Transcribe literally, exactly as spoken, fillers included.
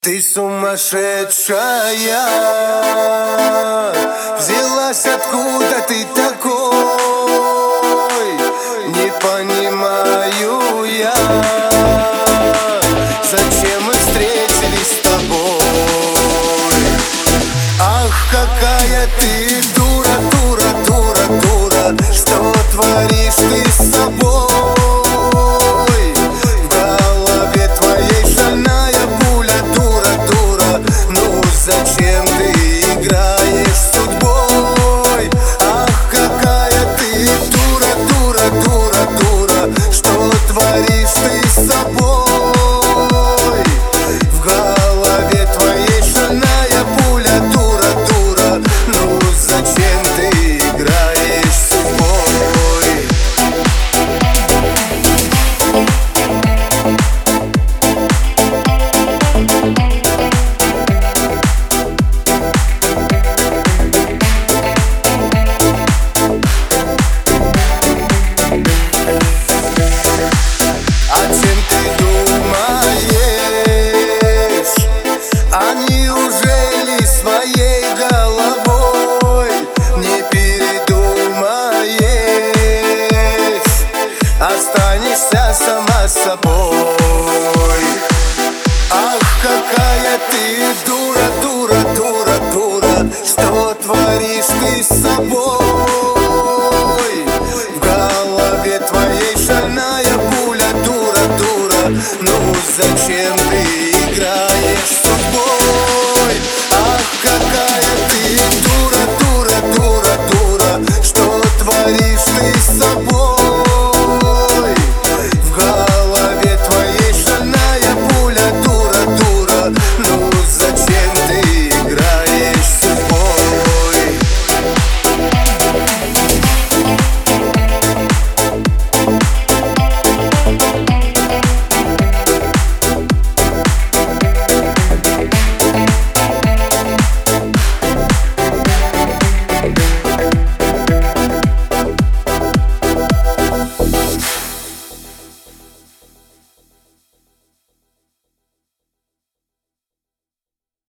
Ты сумасшедшая, взялась откуда ты такой, не понимаю я, зачем мы встретились с тобой. Ах, какая ты дура, дура, дура, дура, что творишь ты с собой. Зачем ты играешь с судьбой? Ах, какая ты дура, дура, дура, дура, что творишь ты с собой? В голове твоей шальная пуля, дура, дура, ну зачем ты играешь с судьбой? Останешься сама собой. Ах, какая ты дура, дура, дура, дура, что творишь ты с собой?